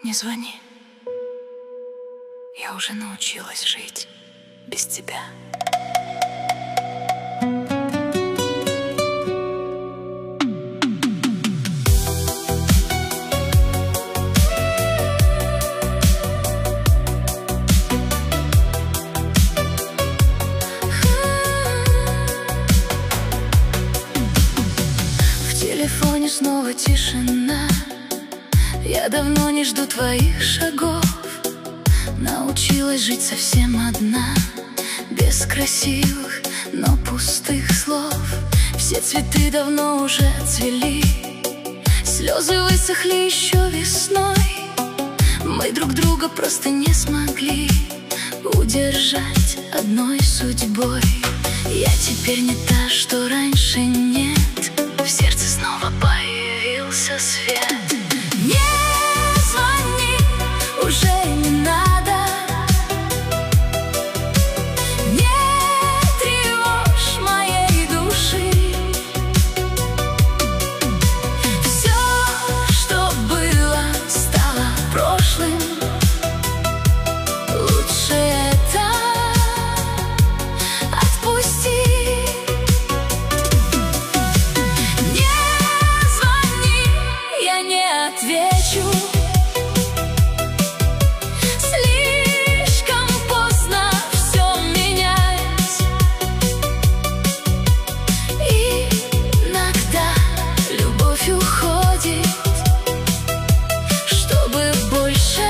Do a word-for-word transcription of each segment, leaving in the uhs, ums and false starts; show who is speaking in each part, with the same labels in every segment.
Speaker 1: Не звони. Я уже научилась жить без тебя.
Speaker 2: В телефоне снова тишина. Я давно не жду твоих шагов. Научилась жить совсем одна, без красивых, но пустых слов. Все цветы давно уже цвели, слезы высохли еще весной. Мы друг друга просто не смогли удержать одной судьбой. Я теперь не та, что раньше, нет. В сердце снова появился свет. Не звони, уже не надо. Не тревожь моей души. Все, что было, стало прошлым. Лучше это отпусти. Не звони, я не отвечу. Слишком поздно все менять. Иногда любовь уходит, чтобы больше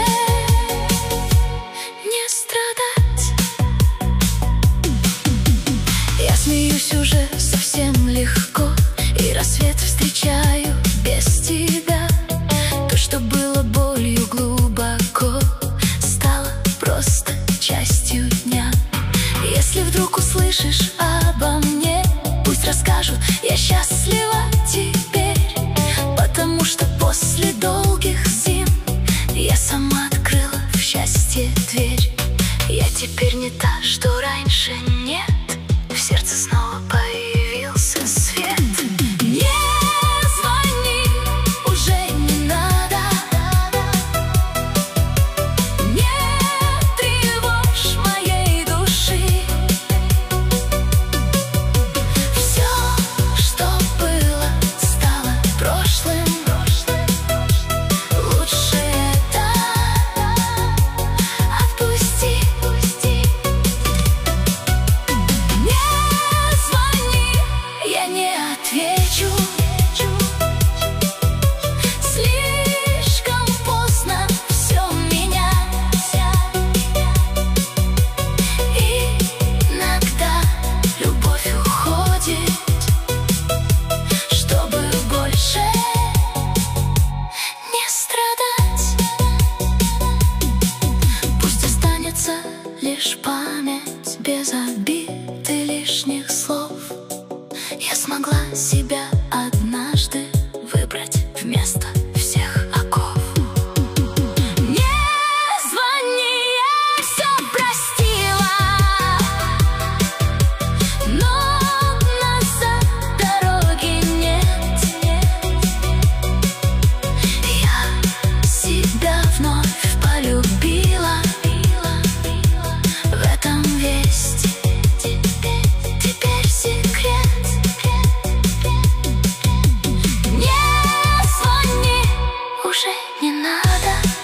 Speaker 2: не страдать. Я смеюсь уже совсем легко, и рассвет встречаю без тебя. То, что было болью глубоко, стало просто частью дня. Если вдруг услышишь обо мне, пусть расскажут, я счастлива теперь. Потому что после долгих зим я сама открыла в счастье дверь. Я теперь не та, что раньше, нет. В сердце снова появился свет. Не звони, уже не надо. Не тревожь моей души. Все, что было, стало прошлым. Лучше это отпусти. Не звони, я не отвечу. Слишком поздно все менять. Иногда любовь уходит, чтобы больше не страдать. Пусть останется лишь память без обид и лишних слов. Я смогла себя однажды выбрать вместо всех оков. Не звони, я все простила, но назад дороги нет. Я себя вновь полюбила, в этом весь теперь секрет. Не звони, уже не надо.